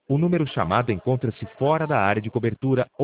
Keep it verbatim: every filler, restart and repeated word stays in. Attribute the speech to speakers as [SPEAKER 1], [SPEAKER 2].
[SPEAKER 1] O número chamado encontra-se fora da área de cobertura